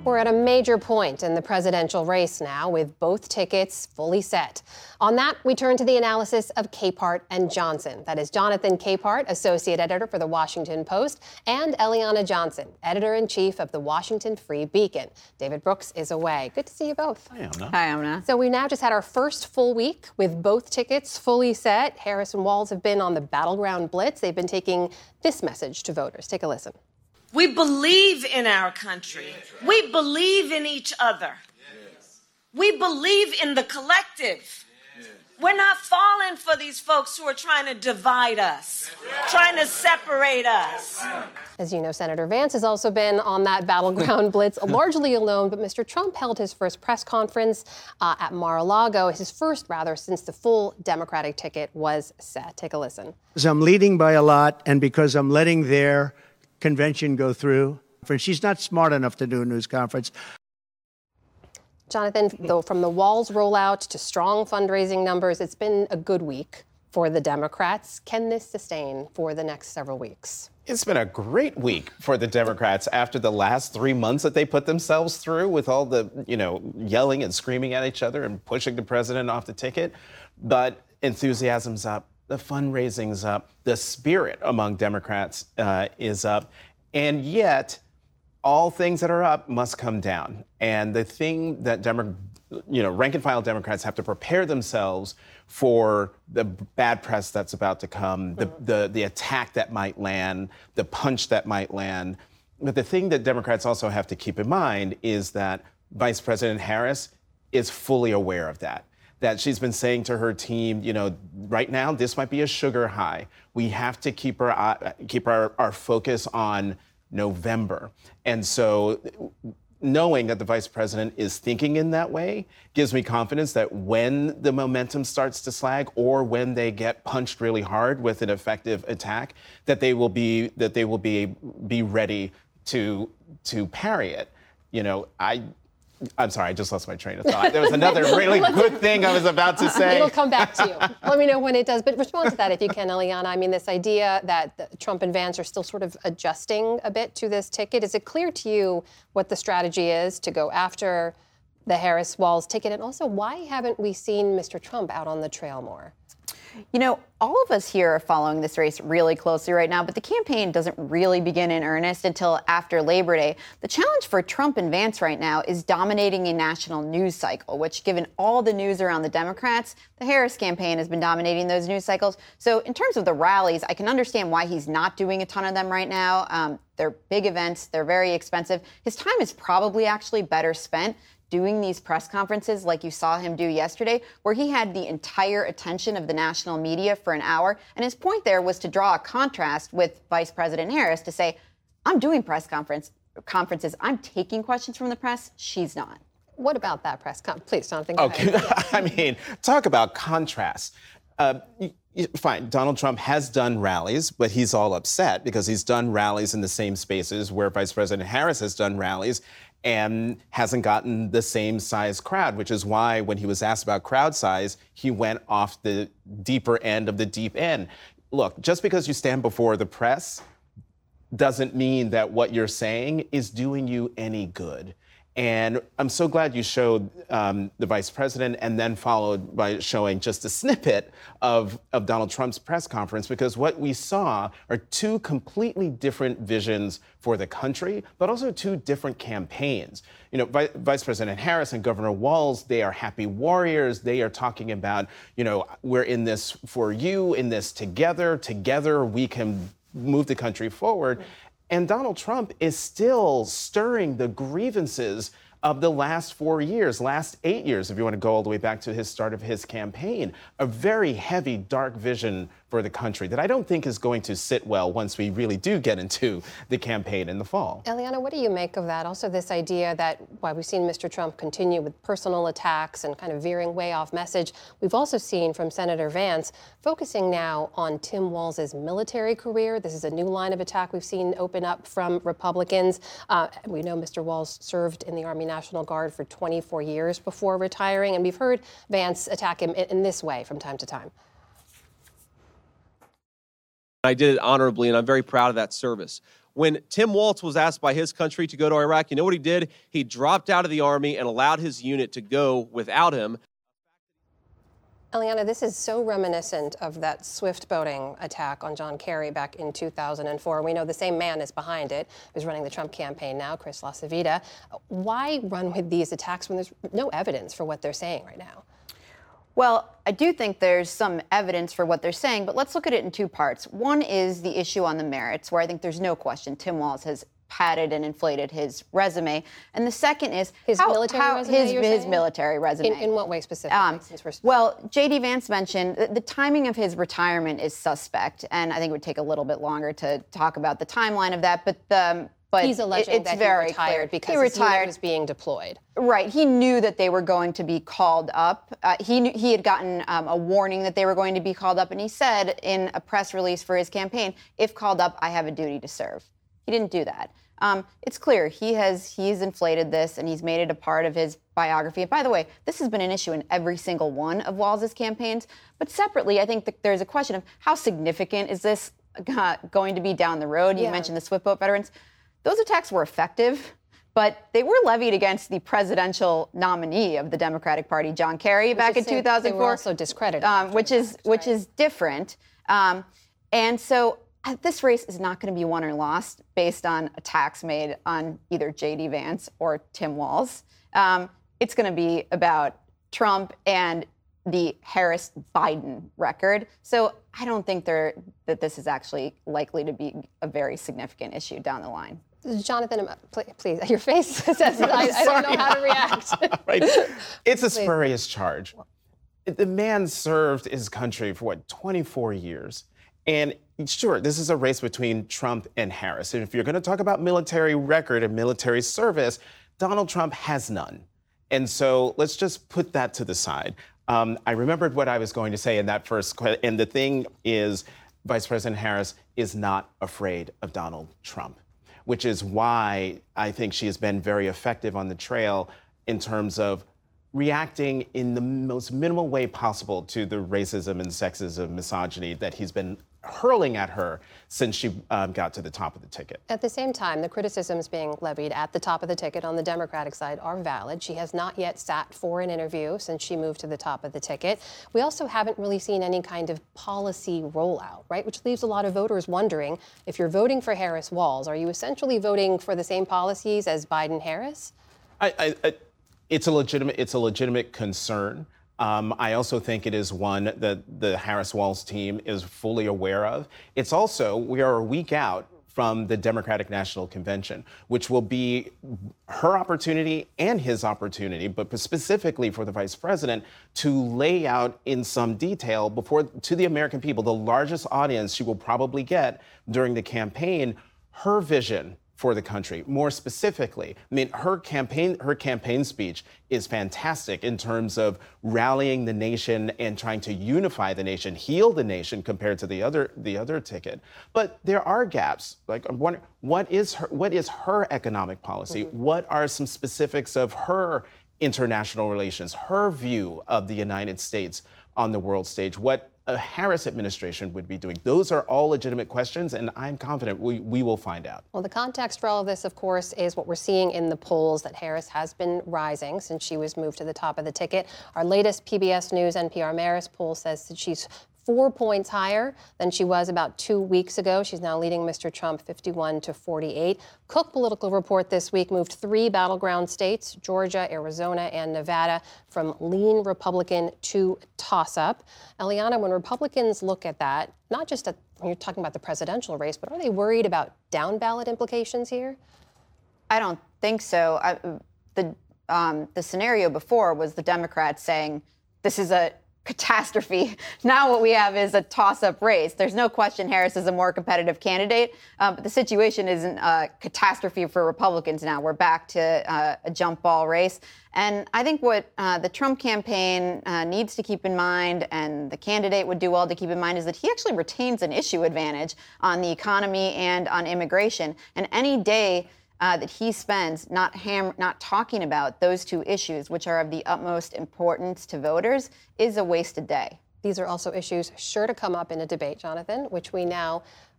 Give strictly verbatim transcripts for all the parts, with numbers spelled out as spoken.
We're at a major point in the presidential race now, with both tickets fully set. On that, we turn to the analysis of Capehart and Johnson. That is Jonathan Capehart, associate editor for The Washington Post, and Eliana Johnson, editor-in-chief of the Washington Free Beacon. David Brooks is away. Good to see you both. Hi, Amna. Hi, Amna. So we now just had our first full week with both tickets fully set. Harris and Walz have been on the battleground blitz. They've been taking this message to voters. Take a listen. We believe in our country. We believe in each other. We believe in the collective. We're not falling for these folks who are trying to divide us, trying to separate us. As you know, Senator Vance has also been on that battleground blitz, largely alone, but Mister Trump held his first press conference uh, at Mar-a-Lago, his first, rather, since the full Democratic ticket was set. Take a listen. Because I'm leading by a lot, and because I'm letting their convention go through. She's not smart enough to do a news conference. Jonathan, though, from the Walz rollout to strong fundraising numbers, it's been a good week for the Democrats. Can this sustain for the next several weeks? It's been a great week for the Democrats after the last three months that they put themselves through with all the, you know, yelling and screaming at each other and pushing the president off the ticket. But enthusiasm's up. The fundraising's up, the spirit among Democrats uh, is up, and yet all things that are up must come down. And the thing that Demo- you know, rank and file Democrats have to prepare themselves for the bad press that's about to come, the, the, the attack that might land, the punch that might land. But the thing that Democrats also have to keep in mind is that Vice President Harris is fully aware of that. That she's been saying to her team, you know, right now, this might be a sugar high. We have to keep our, uh, keep our, our focus on November. And so knowing that the vice president is thinking in that way gives me confidence that when the momentum starts to slag or when they get punched really hard with an effective attack, that they will be, that they will be, be ready to, to parry it. You know, I... I'm sorry, I just lost my train of thought. There was another really good thing I was about to say. It'll come back to you. Let me know when it does. But respond to that if you can, Eliana. I mean, this idea that Trump and Vance are still sort of adjusting a bit to this ticket. Is it clear to you what the strategy is to go after the Harris-Walz ticket? And also, why haven't we seen Mister Trump out on the trail more? You know, all of us here are following this race really closely right now, but the campaign doesn't really begin in earnest until after Labor Day. The challenge for Trump and Vance right now is dominating a national news cycle, which, given all the news around the Democrats, the Harris campaign has been dominating those news cycles. So in terms of the rallies, I can understand why he's not doing a ton of them right now. Um, they're big events. They're very expensive. His time is probably actually better spent doing these press conferences like you saw him do yesterday, where he had the entire attention of the national media for an hour. And his point there was to draw a contrast with Vice President Harris to say, I'm doing press conference conferences. I'm taking questions from the press. She's not. What about that press conference? Please, Jonathan, go okay. ahead. I mean, talk about contrast. Uh, Fine, Donald Trump has done rallies, but he's all upset because he's done rallies in the same spaces where Vice President Harris has done rallies and hasn't gotten the same size crowd, which is why when he was asked about crowd size, he went off the deeper end of the deep end. Look, just because you stand before the press doesn't mean that what you're saying is doing you any good. And I'm so glad you showed um, the vice president and then followed by showing just a snippet of, of Donald Trump's press conference, because what we saw are two completely different visions for the country, but also two different campaigns. You know, Vi- Vice President Harris and Governor Walz, they are happy warriors. They are talking about, you know, we're in this for you, in this together. Together we can move the country forward. And Donald Trump is still stirring the grievances of the last four years, last eight years, if you want to go all the way back to his start of his campaign. A very heavy, dark vision for the country that I don't think is going to sit well once we really do get into the campaign in the fall. Eliana, what do you make of that? Also, this idea that while we've seen Mister Trump continue with personal attacks and kind of veering way off message, we've also seen from Senator Vance focusing now on Tim Walz's military career. This is a new line of attack we've seen open up from Republicans. Uh, we know Mister Walz served in the Army National Guard for twenty-four years before retiring, and we've heard Vance attack him in, in this way from time to time. I did it honorably, and I'm very proud of that service. When Tim Walz was asked by his country to go to Iraq, you know what he did? He dropped out of the Army and allowed his unit to go without him. Eliana, this is so reminiscent of that Swift boating attack on John Kerry back in two thousand four. We know the same man is behind it, who's running the Trump campaign now, Chris LaCivita. Why run with these attacks when there's no evidence for what they're saying right now? Well, I do think there's some evidence for what they're saying, but let's look at it in two parts. One is the issue on the merits, where I think there's no question Tim Walz has padded and inflated his resume. And the second is his how, military how resume. His, you're his saying? military resume. In, in what way specifically? Um, since we're... Well, J D Vance mentioned the, the timing of his retirement is suspect, and I think it would take a little bit longer to talk about the timeline of that. But um, but he's alleging it, it's that very he retired clear. because he his unit retired. was being deployed. Right. He knew that they were going to be called up. Uh, he knew, he had gotten um, a warning that they were going to be called up, and he said in a press release for his campaign, "If called up, I have a duty to serve." He didn't do that. Um, it's clear he has he's inflated this, and he's made it a part of his biography. And by the way, this has been an issue in every single one of Walz's campaigns. But separately, I think that there's a question of how significant is this uh, going to be down the road? You Yeah. mentioned the Swift boat veterans. Those attacks were effective, but they were levied against the presidential nominee of the Democratic Party, John Kerry, Which back is in saying two thousand four. They were also discredited. Um, which is afterwards, which right? is different. Um, and so uh, this race is not going to be won or lost based on attacks made on either J D Vance or Tim Walz. Um, it's going to be about Trump and the Harris-Biden record. So I don't think there that this is actually likely to be a very significant issue down the line. Jonathan, pl- please, your face says I, I don't know how to react. Right. It's a spurious charge. The man served his country for, what, twenty-four years. And sure, this is a race between Trump and Harris. And if you're going to talk about military record and military service, Donald Trump has none. And so let's just put that to the side. Um, I remembered what I was going to say in that first question. And the thing is, Vice President Harris is not afraid of Donald Trump, which is why I think she has been very effective on the trail in terms of reacting in the most minimal way possible to the racism and sexism, misogyny that he's been hurling at her since she um, got to the top of the ticket. At the same time, the criticisms being levied at the top of the ticket on the Democratic side are valid. She has not yet sat for an interview since she moved to the top of the ticket. We also haven't really seen any kind of policy rollout, right? Which leaves a lot of voters wondering, if you're voting for Harris-Walz, are you essentially voting for the same policies as Biden-Harris? I, I, I, it's a legitimate, it's a legitimate concern. Um, I also think it is one that the Harris-Walz team is fully aware of. It's also, we are a week out from the Democratic National Convention, which will be her opportunity and his opportunity, but specifically for the vice president, to lay out in some detail before to the American people, the largest audience she will probably get during the campaign, her vision for the country. More specifically, I mean, her campaign, her campaign speech is fantastic in terms of rallying the nation and trying to unify the nation, heal the nation compared to the other the other ticket. But there are gaps. Like, I'm wondering, what is her what is her economic policy? Mm-hmm. What are some specifics of her international relations, her view of the United States on the world stage? What a Harris administration would be doing? Those are all legitimate questions, and I'm confident we, we will find out. Well, the context for all of this, of course, is what we're seeing in the polls, that Harris has been rising since she was moved to the top of the ticket. Our latest P B S News N P R Marist poll says that she's four points higher than she was about two weeks ago. She's now leading Mister Trump fifty-one to forty-eight. Cook Political Report this week moved three battleground states, Georgia, Arizona, and Nevada, from lean Republican to toss-up. Eliana, when Republicans look at that, not just at, when you're talking about the presidential race, but are they worried about down-ballot implications here? I don't think so. I, the um, the scenario before was the Democrats saying this is a catastrophe. Now what we have is a toss-up race. There's no question Harris is a more competitive candidate, uh, but the situation isn't a catastrophe for Republicans now. We're back to uh, a jump ball race. And I think what uh, the Trump campaign uh, needs to keep in mind, and the candidate would do well to keep in mind, is that he actually retains an issue advantage on the economy and on immigration. And any day Uh, that he spends not ham- not talking about those two issues, which are of the utmost importance to voters, is a wasted day. These are also issues sure to come up in a debate, Jonathan, which we now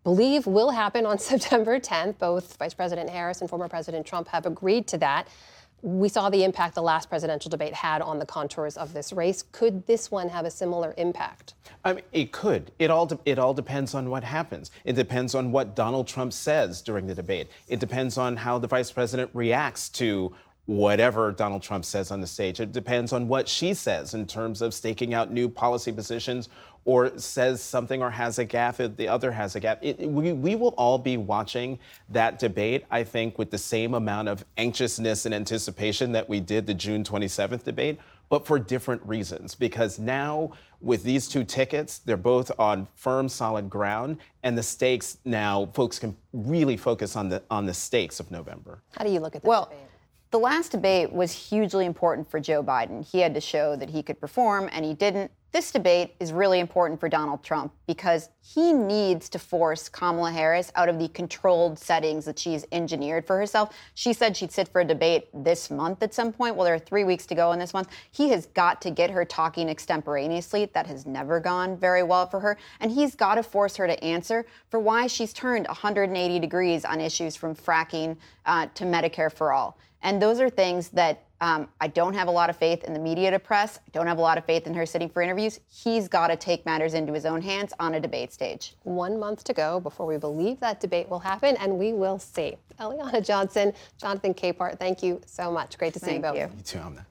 believe will happen on September tenth. Both Vice President Harris and former President Trump have agreed to that. We saw the impact the last presidential debate had on the contours of this race. Could this one have a similar impact? I mean, it could. It all de- it all depends on what happens. It depends on what Donald Trump says during the debate. It depends on how the vice president reacts to whatever Donald Trump says on the stage. It depends on what she says in terms of staking out new policy positions, or says something or has a gaffe if the other has a gaffe. It, we, we will all be watching that debate, I think, with the same amount of anxiousness and anticipation that we did the June twenty-seventh debate, but for different reasons. Because now, with these two tickets, they're both on firm, solid ground, and the stakes now, folks can really focus on the on the stakes of November. How do you look at that Well, debate? the last debate was hugely important for Joe Biden. He had to show that he could perform, and he didn't. This debate is really important for Donald Trump because he needs to force Kamala Harris out of the controlled settings that she's engineered for herself. She said she'd sit for a debate this month at some point. Well, there are three weeks to go in this month. He has got to get her talking extemporaneously. That has never gone very well for her. And he's got to force her to answer for why she's turned one hundred eighty degrees on issues from fracking uh, to Medicare for all. And those are things that um, I don't have a lot of faith in the media to press. I don't have a lot of faith in her sitting for interviews. He's got to take matters into his own hands on a debate stage. One month to go before we believe that debate will happen, and we will see. Eliana Johnson, Jonathan Capehart, thank you so much. Great to see Thank you both. you. You too, Amna.